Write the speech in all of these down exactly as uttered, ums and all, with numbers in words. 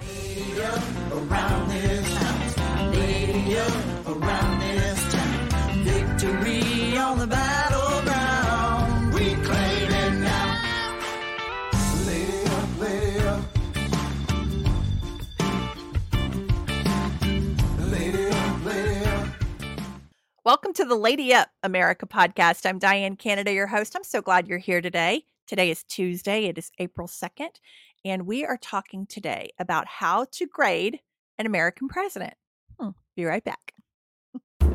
Lady up around this town. Lady up around this town. Victory on the battleground. We claim it now. Lady up, lady up. Lady up, lady up. Welcome to the Lady Up America podcast. I'm Diane Canada, your host. I'm so glad you're here today. Today is Tuesday. It is April second. And we are talking today about how to grade an American president. Hmm, be right back. All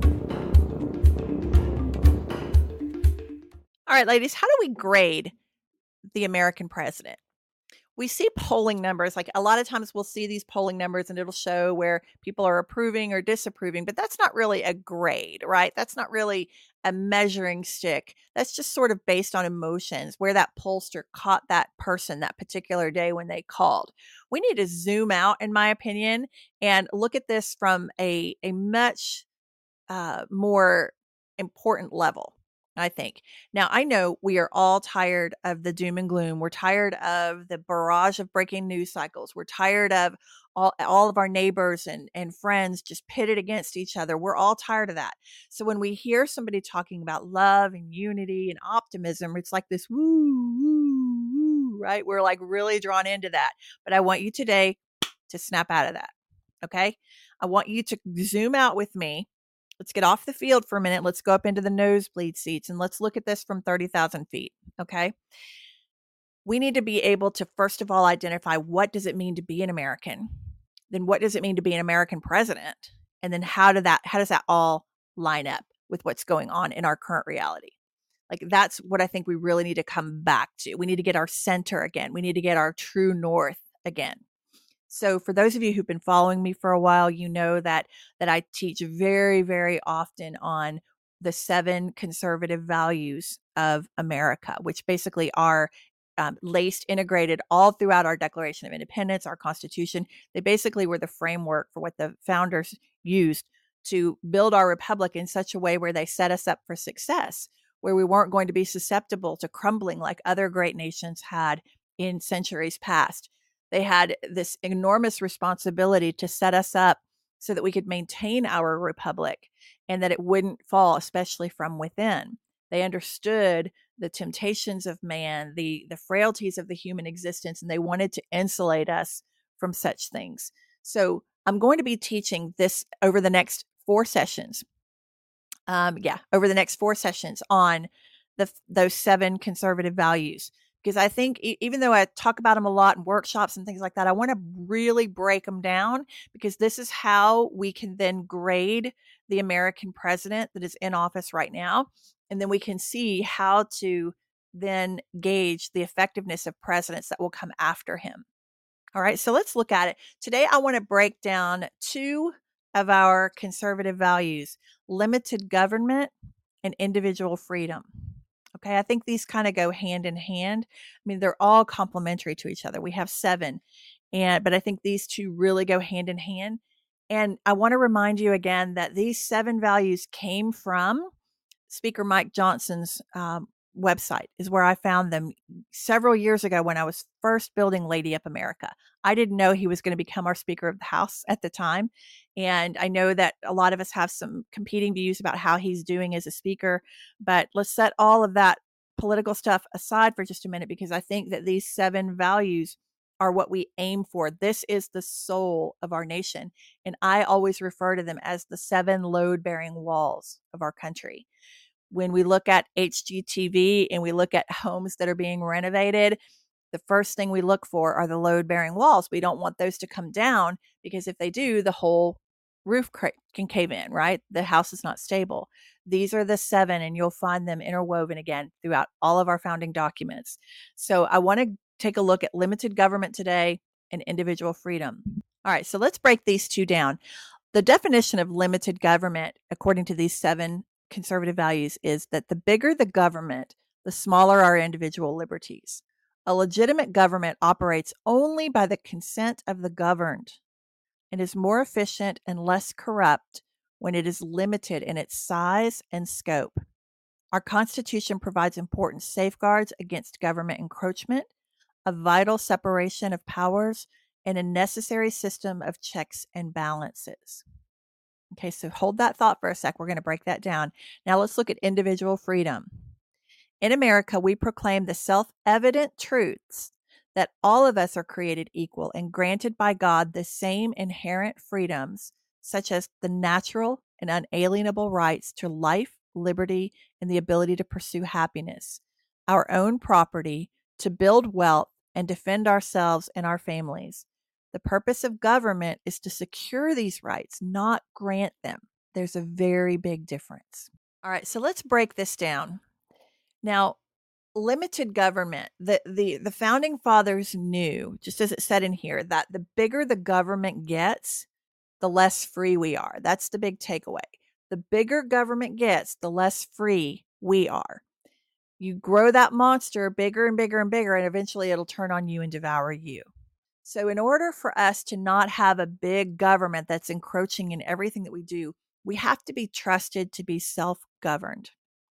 right, ladies, how do we grade the American president? We see polling numbers. Like a lot of times we'll see these polling numbers and it'll show where people are approving or disapproving, but that's not really a grade, right? That's not really a measuring stick. That's just sort of based on emotions, where that pollster caught that person that particular day when they called. We need to zoom out, in my opinion, and look at this from a, a much uh, more important level, I think. Now, I know we are all tired of the doom and gloom. We're tired of the barrage of breaking news cycles. We're tired of all, all of our neighbors and, and friends just pitted against each other. We're all tired of that. So when we hear somebody talking about love and unity and optimism, it's like this woo, woo, woo, right? We're like really drawn into that. But I want you today to snap out of that. Okay. I want you to zoom out with me. Let's get off the field for a minute. Let's go up into the nosebleed seats and let's look at this from thirty thousand feet. Okay. We need to be able to, first of all, identify what does it mean to be an American? Then what does it mean to be an American president? And then how do that, how does that all line up with what's going on in our current reality? Like that's what I think we really need to come back to. We need to get our center again. We need to get our true north again. So for those of you who've been following me for a while, you know that that I teach very, very often on the seven conservative values of America, which basically are um, laced, integrated all throughout our Declaration of Independence, our Constitution. They basically were the framework for what the founders used to build our republic in such a way where they set us up for success, where we weren't going to be susceptible to crumbling like other great nations had in centuries past. They had this enormous responsibility to set us up so that we could maintain our republic and that it wouldn't fall, especially from within. They understood the temptations of man, the, the frailties of the human existence, and they wanted to insulate us from such things. So I'm going to be teaching this over the next four sessions. Um, yeah, over the next four sessions on the those seven conservative values. Because I think even though I talk about them a lot in workshops and things like that, I want to really break them down because this is how we can then grade the American president that is in office right now. And then we can see how to then gauge the effectiveness of presidents that will come after him. All right, so let's look at it. Today, I want to break down two of our conservative values: limited government and individual freedom. Okay, I think these kind of go hand in hand. I mean, they're all complementary to each other. We have seven, and but I think these two really go hand in hand. And I want to remind you again that these seven values came from Speaker Mike Johnson's um, website, is where I found them several years ago when I was first building Lady Up America. I didn't know he was going to become our Speaker of the House at the time. And I know that a lot of us have some competing views about how he's doing as a speaker, but let's set all of that political stuff aside for just a minute, because I think that these seven values are what we aim for. This is the soul of our nation. And I always refer to them as the seven load-bearing walls of our country. When we look at H G T V and we look at homes that are being renovated, the first thing we look for are the load-bearing walls. We don't want those to come down because if they do, the whole roof can cave in, right? The house is not stable. These are the seven, and you'll find them interwoven again throughout all of our founding documents. So I want to take a look at limited government today and individual freedom. All right, so let's break these two down. The definition of limited government, according to these seven conservative values, is that the bigger the government, the smaller our individual liberties. A legitimate government operates only by the consent of the governed and is more efficient and less corrupt when it is limited in its size and scope. Our Constitution provides important safeguards against government encroachment, a vital separation of powers, and a necessary system of checks and balances. Okay, so hold that thought for a sec. We're going to break that down. Now let's look at individual freedom. In America, we proclaim the self-evident truths that all of us are created equal and granted by God the same inherent freedoms, such as the natural and unalienable rights to life, liberty, and the ability to pursue happiness, our own property, to build wealth, and defend ourselves and our families. The purpose of government is to secure these rights, not grant them. There's a very big difference. All right, so let's break this down. Now, limited government, the, the, the founding fathers knew, just as it said in here, that the bigger the government gets, the less free we are. That's the big takeaway. The bigger government gets, the less free we are. You grow that monster bigger and bigger and bigger, and eventually it'll turn on you and devour you. So in order for us to not have a big government that's encroaching in everything that we do, we have to be trusted to be self-governed.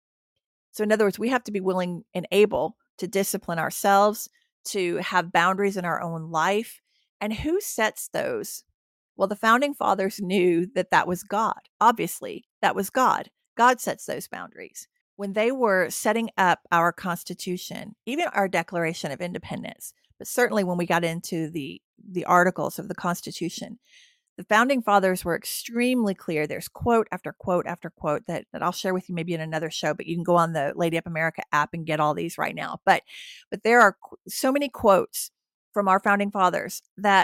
So in other words, we have to be willing and able to discipline ourselves, to have boundaries in our own life. And who sets those? Well, the founding fathers knew that that was God. Obviously, that was God. God sets those boundaries. When they were setting up our Constitution, even our Declaration of Independence, but certainly when we got into the, the articles of the Constitution, the founding fathers were extremely clear. There's quote after quote after quote that, that I'll share with you maybe in another show, but you can go on the Lady Up America app and get all these right now. But, but there are so many quotes from our founding fathers that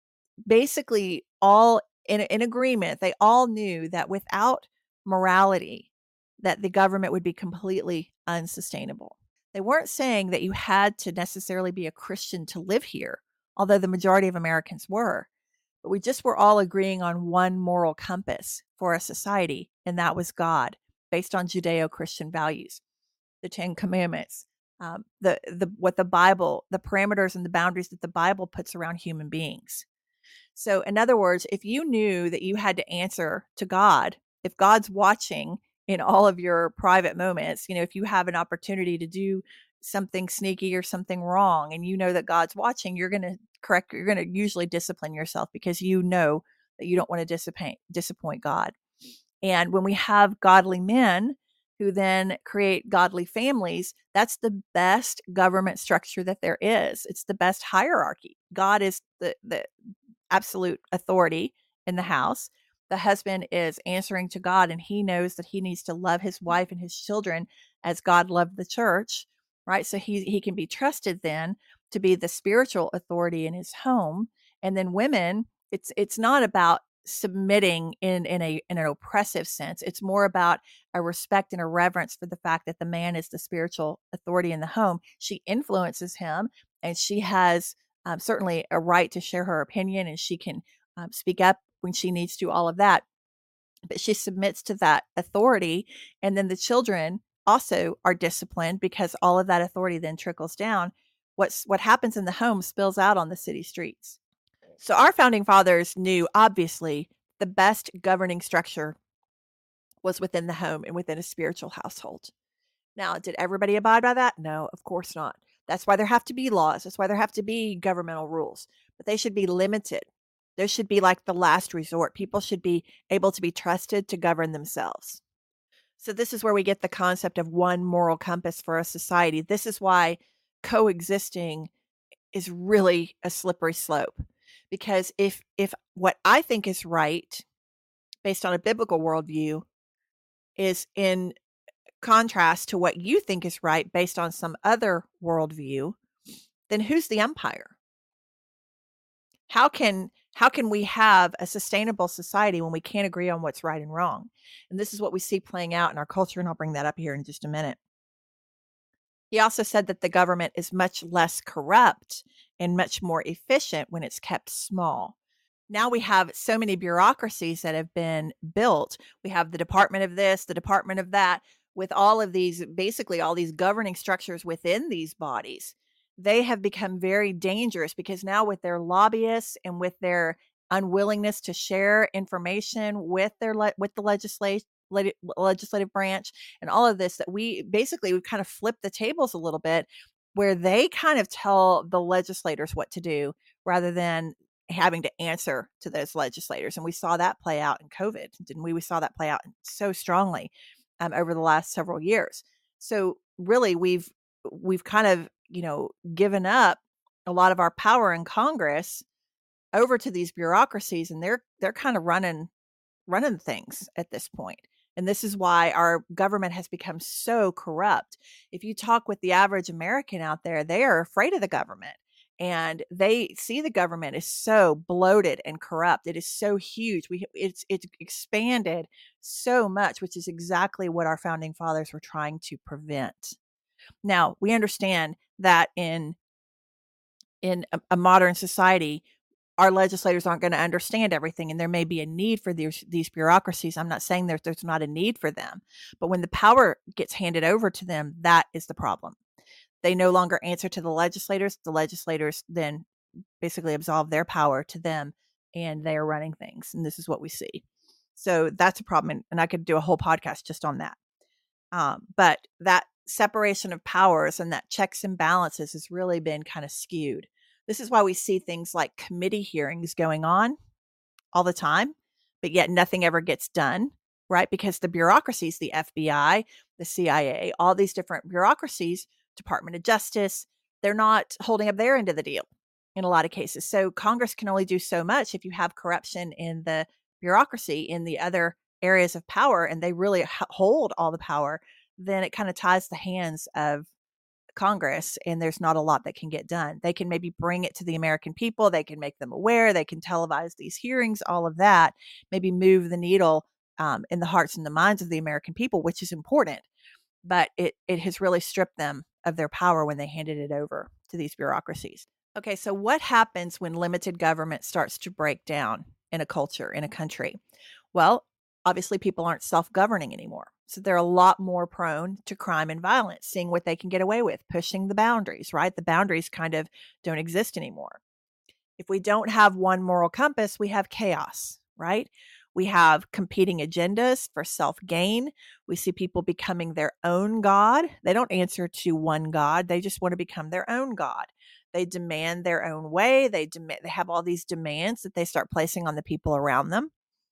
basically all in, in agreement, they all knew that without morality, that the government would be completely unsustainable. They weren't saying that you had to necessarily be a Christian to live here, although the majority of Americans were. But we just were all agreeing on one moral compass for a society, and that was God, based on Judeo-Christian values, the Ten Commandments, um, the the what the Bible, the parameters and the boundaries that the Bible puts around human beings. So, in other words, if you knew that you had to answer to God, if God's watching in all of your private moments, you know, if you have an opportunity to do something sneaky or something wrong, and you know that God's watching, you're going to correct, you're going to usually discipline yourself because you know that you don't want to disappoint, disappoint God. And when we have godly men who then create godly families, that's the best government structure that there is. It's the best hierarchy. God is the, the absolute authority in the house. The husband is answering to God, and he knows that he needs to love his wife and his children as God loved the church, right? So he, he can be trusted then to be the spiritual authority in his home. And then women, it's it's not about submitting in, in, a, in an oppressive sense. It's more about a respect and a reverence for the fact that the man is the spiritual authority in the home. She influences him, and she has um, certainly a right to share her opinion, and she can um, speak up when she needs to, all of that. But she submits to that authority. And then the children also are disciplined because all of that authority then trickles down. What's what happens in the home spills out on the city streets. So our founding fathers knew, obviously, the best governing structure was within the home and within a spiritual household. Now, did everybody abide by that? No, of course not. That's why there have to be laws. That's why there have to be governmental rules, but they should be limited. There should be like the last resort. People should be able to be trusted to govern themselves. So this is where we get the concept of one moral compass for a society. This is why coexisting is really a slippery slope. Because if if what I think is right, based on a biblical worldview, is in contrast to what you think is right based on some other worldview, then who's the umpire? How can how can we have a sustainable society when we can't agree on what's right and wrong? And this is what we see playing out in our culture, and I'll bring that up here in just a minute. He also said that the government is much less corrupt and much more efficient when it's kept small. Now we have so many bureaucracies that have been built. We have the department of this, the department of that, with all of these, basically all these governing structures within these bodies. They have become very dangerous because now with their lobbyists and with their unwillingness to share information with their le- with the legislation, legislative branch and all of this, that we basically we kind of flip the tables a little bit, where they kind of tell the legislators what to do rather than having to answer to those legislators. And we saw that play out in COVID, didn't we? We saw that play out so strongly um, over the last several years. So really, we've we've kind of, you know, given up a lot of our power in Congress over to these bureaucracies, and they're they're kind of running running things at this point. And this is why our government has become so corrupt. If you talk with the average American out there, they are afraid of the government. And they see the government is so bloated and corrupt. It is so huge. We it's it's expanded so much, which is exactly what our founding fathers were trying to prevent. Now, we understand that in in a, a modern society, our legislators aren't going to understand everything, and there may be a need for these these bureaucracies. I'm not saying there's there's not a need for them, but when the power gets handed over to them, that is the problem. They no longer answer to the legislators. The legislators then basically absolve their power to them, and they are running things. And this is what we see. So that's a problem, and, and I could do a whole podcast just on that. Um, but that separation of powers and that checks and balances has really been kind of skewed. This is why we see things like committee hearings going on all the time, but yet nothing ever gets done, right? Because the bureaucracies, the F B I, the C I A, all these different bureaucracies, Department of Justice, they're not holding up their end of the deal in a lot of cases. So Congress can only do so much if you have corruption in the bureaucracy, in the other areas of power, and they really hold all the power, then it kind of ties the hands of Congress, and there's not a lot that can get done. They can maybe bring it to the American people. They can make them aware. They can televise these hearings, all of that, maybe move the needle um, in the hearts and the minds of the American people, which is important. But it it has really stripped them of their power when they handed it over to these bureaucracies. Okay, so what happens when limited government starts to break down in a culture, in a country? Well, obviously people aren't self-governing anymore. So they're a lot more prone to crime and violence, seeing what they can get away with, pushing the boundaries, right? The boundaries kind of don't exist anymore. If we don't have one moral compass, we have chaos, right? We have competing agendas for self-gain. We see people becoming their own God. They don't answer to one God. They just want to become their own God. They demand their own way. They demand, they have all these demands that they start placing on the people around them.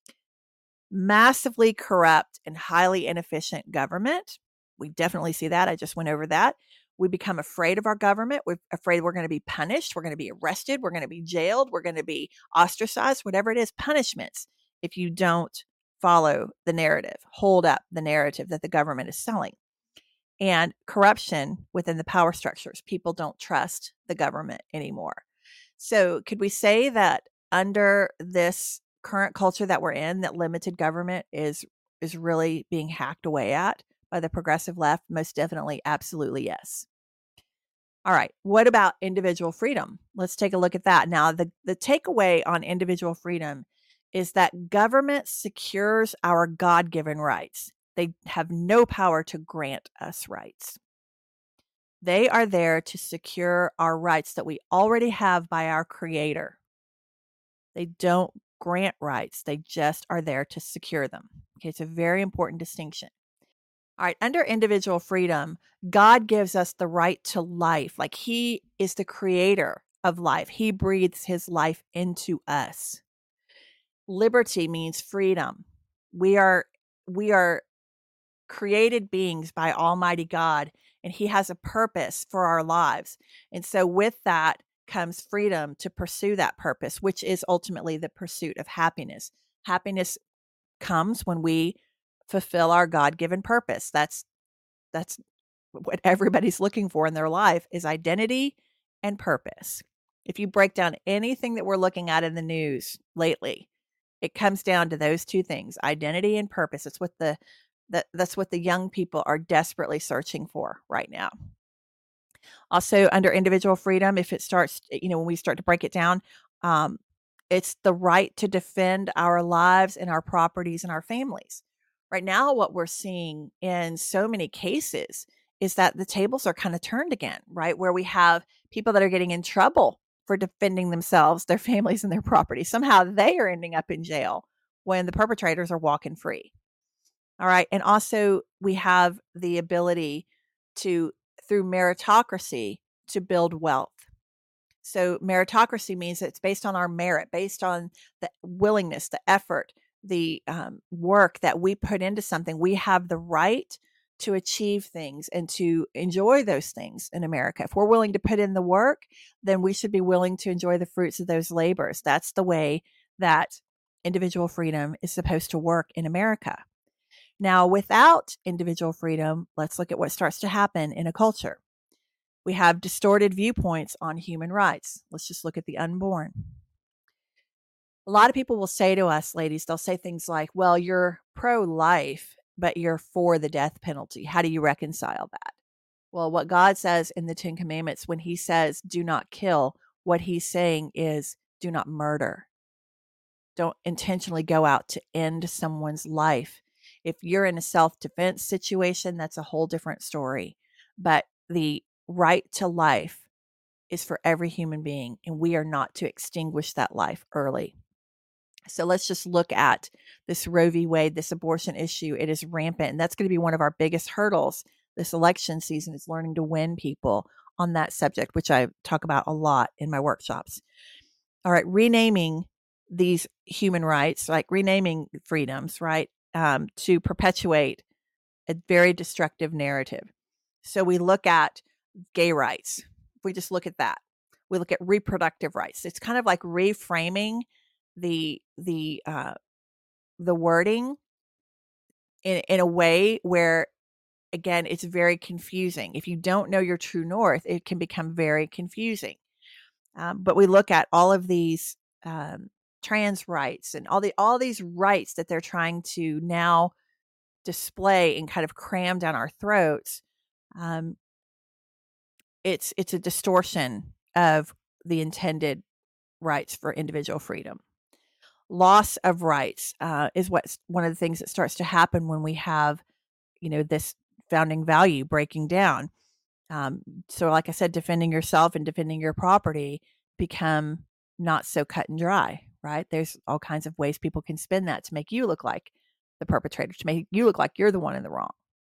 Massively corrupt and highly inefficient government. We definitely see that. I just went over that. We become afraid of our government. We're afraid we're going to be punished. We're going to be arrested. We're going to be jailed. We're going to be ostracized, whatever it is, punishments if you don't follow the narrative, hold up the narrative that the government is selling. And corruption within the power structures. People don't trust the government anymore. So could we say that under this current culture that we're in, that limited government is is really being hacked away at by the progressive left? Most definitely, absolutely, yes. All right, what about individual freedom? Let's take a look at that. Now, the, the takeaway on individual freedom is that government secures our God-given rights. They have no power to grant us rights. They are there to secure our rights that we already have by our Creator. They don't grant rights. They just are there to secure them. Okay, it's a very important distinction. All right, under individual freedom, God gives us the right to life. Like He is the creator of life. He breathes His life into us. Liberty means freedom. We are we are created beings by Almighty God, and He has a purpose for our lives. And so with that comes freedom to pursue that purpose, which is ultimately the pursuit of happiness. Happiness comes when we fulfill our God-given purpose. That's that's what everybody's looking for in their life, is identity and purpose. If you break down anything that we're looking at in the news lately, it comes down to those two things, identity and purpose. It's what the that that's what the young people are desperately searching for right now. Also, under individual freedom, if it starts, you know, when we start to break it down, um, it's the right to defend our lives and our properties and our families. Right now, what we're seeing in so many cases is that the tables are kind of turned again, right? Where we have people that are getting in trouble for defending themselves, their families, and their property. Somehow they are ending up in jail when the perpetrators are walking free. All right. And also, we have the ability to, through meritocracy, to build wealth. So meritocracy means it's based on our merit, based on the willingness, the effort, the um, work that we put into something. We have the right to achieve things and to enjoy those things in America. If we're willing to put in the work, then we should be willing to enjoy the fruits of those labors. That's the way that individual freedom is supposed to work in America. Now, without individual freedom, let's look at what starts to happen in a culture. We have distorted viewpoints on human rights. Let's just look at the unborn. A lot of people will say to us, ladies, they'll say things like, well, you're pro-life, but you're for the death penalty. How do you reconcile that? Well, what God says in the Ten Commandments, when he says, do not kill, what he's saying is, do not murder. Don't intentionally go out to end someone's life. If you're in a self-defense situation, that's a whole different story. But the right to life is for every human being, and we are not to extinguish that life early. So let's just look at this Roe v. Wade, this abortion issue. It is rampant, and that's going to be one of our biggest hurdles this election season, is learning to win people on that subject, which I talk about a lot in my workshops. All right, renaming these human rights, like renaming freedoms, right, um, to perpetuate a very destructive narrative. So we look at gay rights. We just look at that. We look at reproductive rights. It's kind of like reframing the the uh, the wording in in a way where, again, it's very confusing. If you don't know your true north, it can become very confusing. Um, but we look at all of these um, trans rights and all the all these rights that they're trying to now display and kind of cram down our throats. Um, it's it's a distortion of the intended rights for individual freedom. Loss of rights uh, is what's one of the things that starts to happen when we have, you know, this founding value breaking down. Um, so, like I said, defending yourself and defending your property become not so cut and dry, right? There's all kinds of ways people can spin that to make you look like the perpetrator, to make you look like you're the one in the wrong.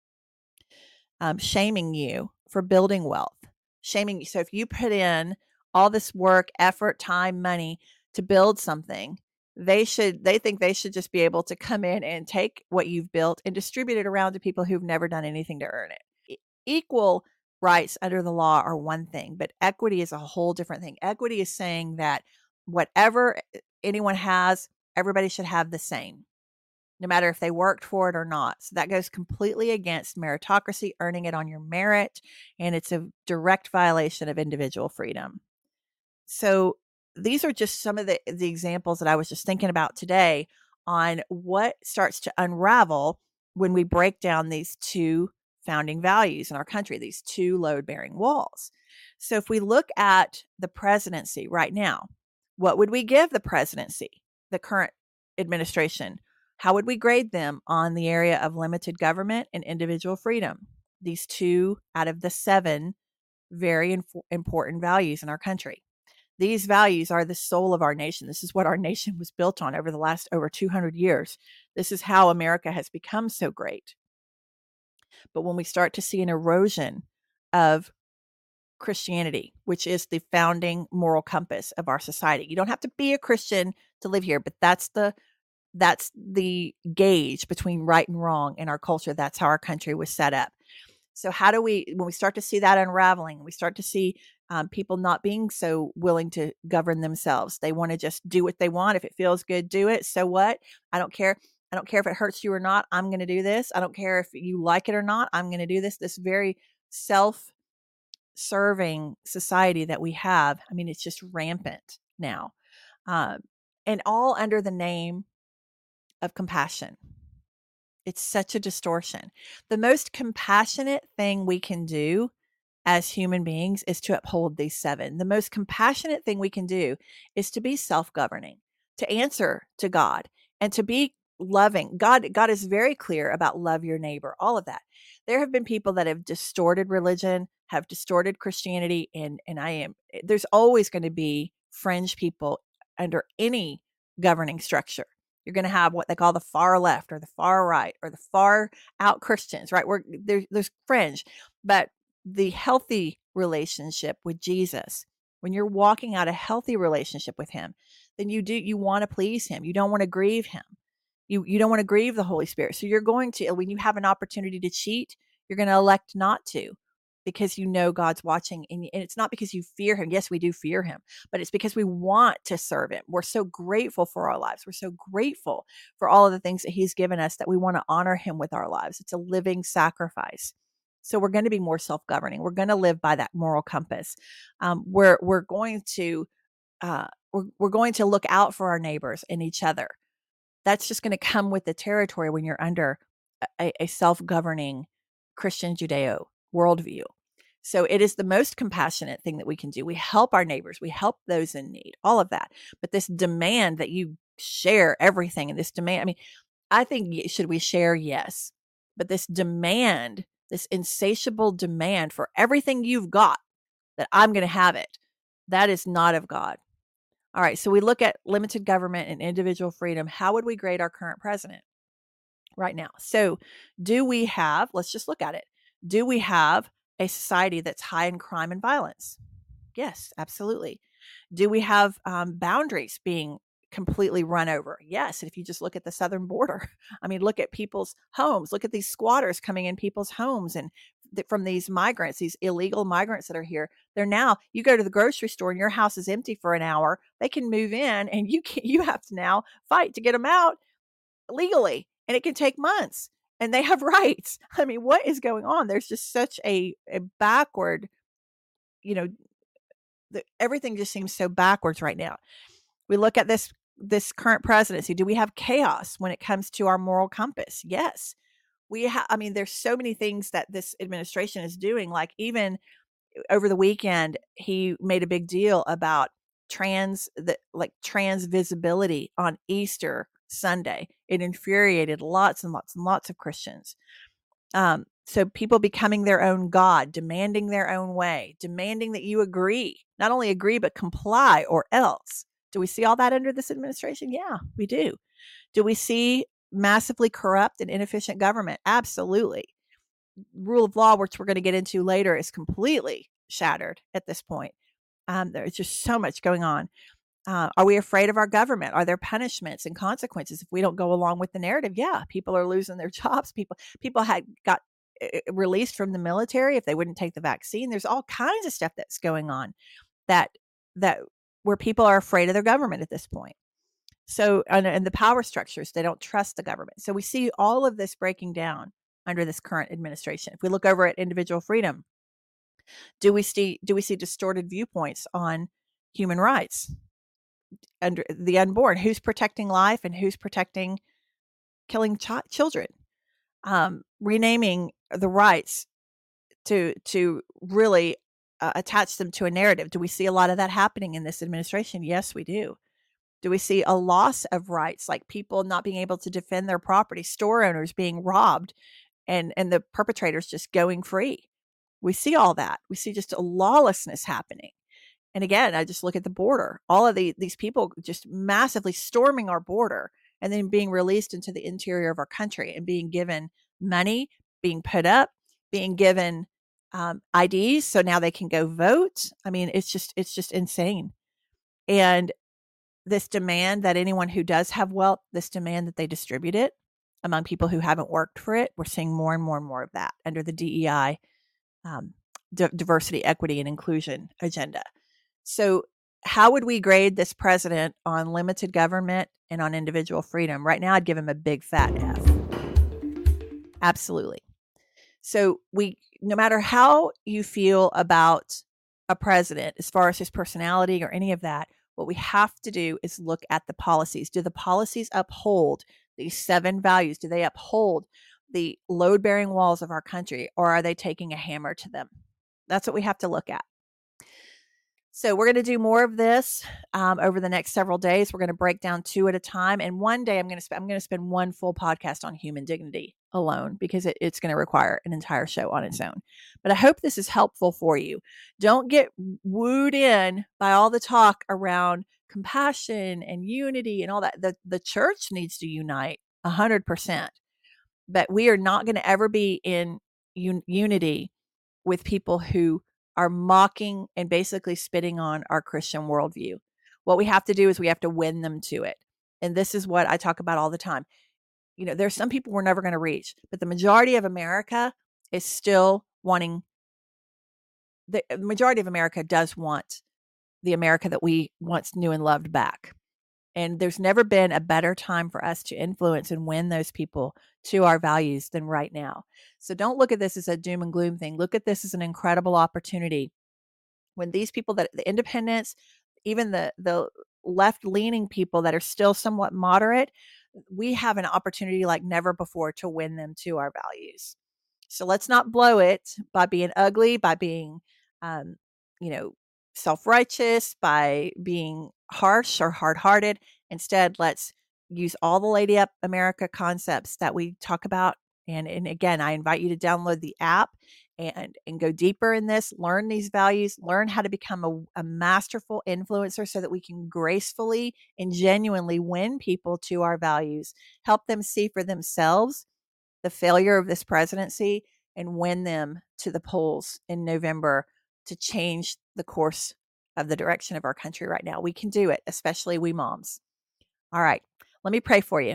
Um, shaming you for building wealth, shaming you. So if you put in all this work, effort, time, money to build something, they should, they think they should just be able to come in and take what you've built and distribute it around to people who've never done anything to earn it. E- Equal rights under the law are one thing, but equity is a whole different thing. Equity is saying that whatever anyone has, everybody should have the same, no matter if they worked for it or not. So that goes completely against meritocracy, earning it on your merit, and it's a direct violation of individual freedom. So these are just some of the, the examples that I was just thinking about today on what starts to unravel when we break down these two founding values in our country, these two load-bearing walls. So if we look at the presidency right now, what would we give the presidency, the current administration? How would we grade them on the area of limited government and individual freedom? These two out of the seven very inf- important values in our country. These values are the soul of our nation. This is what our nation was built on over the last over two hundred years. This is how America has become so great. But when we start to see an erosion of Christianity, which is the founding moral compass of our society, you don't have to be a Christian to live here, but that's the that's the gauge between right and wrong in our culture. That's how our country was set up. So how do we, when we start to see that unraveling, we start to see um, people not being so willing to govern themselves. They want to just do what they want. If it feels good, do it. So what? I don't care. I don't care if it hurts you or not. I'm going to do this. I don't care if you like it or not. I'm going to do this. This very self-serving society that we have. I mean, it's just rampant now. Um, and all under the name of compassion. It's such a distortion. The most compassionate thing we can do as human beings is to uphold these seven. The most compassionate thing we can do is to be self-governing, to answer to God, and to be loving. God, God is very clear about love your neighbor, all of that. There have been people that have distorted religion, have distorted Christianity, and, and I am, there's always going to be fringe people under any governing structure. You're going to have what they call the far left or the far right or the far out Christians, right? Where there, there's fringe, but the healthy relationship with Jesus when you're walking out a healthy relationship with him, then you do, you want to please him. You don't want to grieve him. You, you don't want to grieve the Holy Spirit. So you're going to, when you have an opportunity to cheat, you're going to elect not to, because you know God's watching. And, and it's not because you fear him. Yes, we do fear him, but it's because we want to serve him. We're so grateful for our lives. We're so grateful for all of the things that he's given us that we want to honor him with our lives. It's a living sacrifice. So we're going to be more self-governing. We're going to live by that moral compass. Um, we're, we're going to, uh, we're, we're going to look out for our neighbors and each other. That's just going to come with the territory when you're under a, a self-governing Christian Judeo worldview. So it is the most compassionate thing that we can do. We help our neighbors. We help those in need, all of that. But this demand that you share everything, and this demand, I mean, I think, should we share? Yes. But this demand, this insatiable demand for everything you've got, that I'm going to have it, that is not of God. All right. So we look at limited government and individual freedom. How would we grade our current president right now? So do we have, let's just look at it. Do we have a society that's high in crime and violence? Yes, absolutely. Do we have um, boundaries being completely run over? Yes. And if you just look at the southern border, I mean, look at people's homes, look at these squatters coming in people's homes, and th- from these migrants, these illegal migrants that are here. They're now, you go to the grocery store and your house is empty for an hour. They can move in, and you can, you have to now fight to get them out legally, and it can take months. And they have rights. I mean, what is going on? There's just such a, a backward, you know, the, everything just seems so backwards right now. We look at this, this current presidency. Do we have chaos when it comes to our moral compass? Yes. We have, I mean, there's so many things that this administration is doing. Like, even over the weekend, he made a big deal about trans, the, like trans visibility on Easter Sunday. It infuriated lots and lots and lots of Christians. Um, so people becoming their own God, demanding their own way, demanding that you agree, not only agree, but comply or else. Do we see all that under this administration? Yeah, we do. Do we see massively corrupt and inefficient government? Absolutely. Rule of law, which we're going to get into later, is completely shattered at this point. Um, there's just so much going on. Uh, are we afraid of our government? Are there punishments and consequences if we don't go along with the narrative? Yeah, people are losing their jobs. People, people had got uh, released from the military if they wouldn't take the vaccine. There's all kinds of stuff that's going on that that where people are afraid of their government at this point. So, and, and the power structures, they don't trust the government. So we see all of this breaking down under this current administration. If we look over at individual freedom, do we see do we see distorted viewpoints on human rights? Under the unborn, who's protecting life and who's protecting killing ch- children, um, renaming the rights to to really uh, attach them to a narrative. Do we see a lot of that happening in this administration? Yes, we do. Do we see a loss of rights, like people not being able to defend their property, store owners being robbed, and and the perpetrators just going free? We see all that. We see just a lawlessness happening. And again, I just look at the border, all of the, these people just massively storming our border and then being released into the interior of our country and being given money, being put up, being given um, I Ds. So now they can go vote. I mean, it's just, it's just insane. And this demand that anyone who does have wealth, this demand that they distribute it among people who haven't worked for it. We're seeing more and more and more of that under the D E I, um, D- diversity, equity, and inclusion agenda. So how would we grade this president on limited government and on individual freedom? Right now, I'd give him a big fat F. Absolutely. So we, no matter how you feel about a president, as far as his personality or any of that, what we have to do is look at the policies. Do the policies uphold these seven values? Do they uphold the load-bearing walls of our country, or are they taking a hammer to them? That's what we have to look at. So we're going to do more of this um, over the next several days. We're going to break down two at a time. And one day I'm going to sp- I'm going to spend one full podcast on human dignity alone, because it, it's going to require an entire show on its own. But I hope this is helpful for you. Don't get wooed in by all the talk around compassion and unity and all that. The, the church needs to unite one hundred percent. But we are not going to ever be in un- unity with people who are mocking and basically spitting on our Christian worldview. What we have to do is we have to win them to it. And this is what I talk about all the time. You know, there's some people we're never going to reach, but the majority of America is still wanting, the majority of America does want the America that we once knew and loved back. And there's never been a better time for us to influence and win those people to our values than right now. So don't look at this as a doom and gloom thing. Look at this as an incredible opportunity. When these people, that the independents, even the, the left-leaning people that are still somewhat moderate, we have an opportunity like never before to win them to our values. So let's not blow it by being ugly, by being, um, you know, self-righteous, by being harsh or hard-hearted. Instead, let's use all the Lady Up America concepts that we talk about. And, and again, I invite you to download the app and, and go deeper in this, learn these values, learn how to become a, a masterful influencer so that we can gracefully and genuinely win people to our values, help them see for themselves the failure of this presidency, and win them to the polls in November to change the course of the direction of our country right now. We can do it, especially we moms. All right, let me pray for you.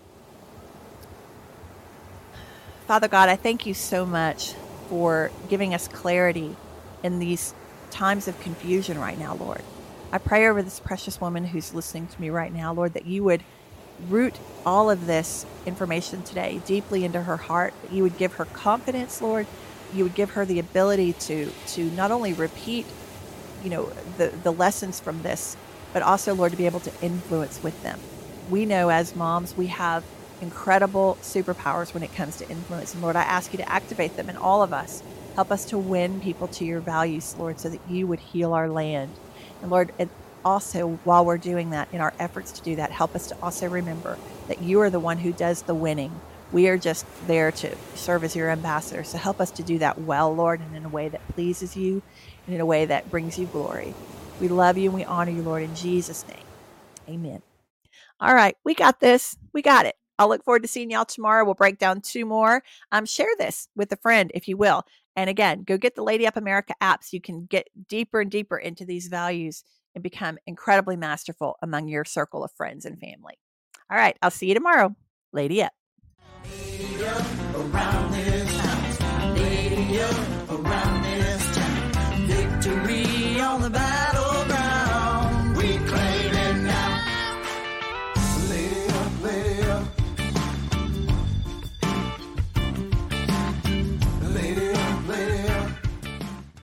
Father God, I thank you so much for giving us clarity in these times of confusion right now, Lord. I pray over this precious woman who's listening to me right now, Lord, that you would root all of this information today deeply into her heart, that you would give her confidence, Lord. You would give her the ability to to not only repeat, you know, the, the lessons from this, but also, Lord, to be able to influence with them. We know as moms, we have incredible superpowers when it comes to influence. And Lord, I ask you to activate them in all of us. Help us to win people to your values, Lord, so that you would heal our land. And Lord, it also, while we're doing that, in our efforts to do that, help us to also remember that you are the one who does the winning. We are just there to serve as your ambassador. So help us to do that well, Lord, and in a way that pleases you and in a way that brings you glory. We love you and we honor you, Lord, in Jesus' name. Amen. All right, we got this. We got it. I'll look forward to seeing y'all tomorrow. We'll break down two more. Um, share this with a friend, if you will. And again, go get the Lady Up America app so you can get deeper and deeper into these values and become incredibly masterful among your circle of friends and family. All right, I'll see you tomorrow. Lady Up. Lady up around this town. Lady up around this town. Victory on the battle.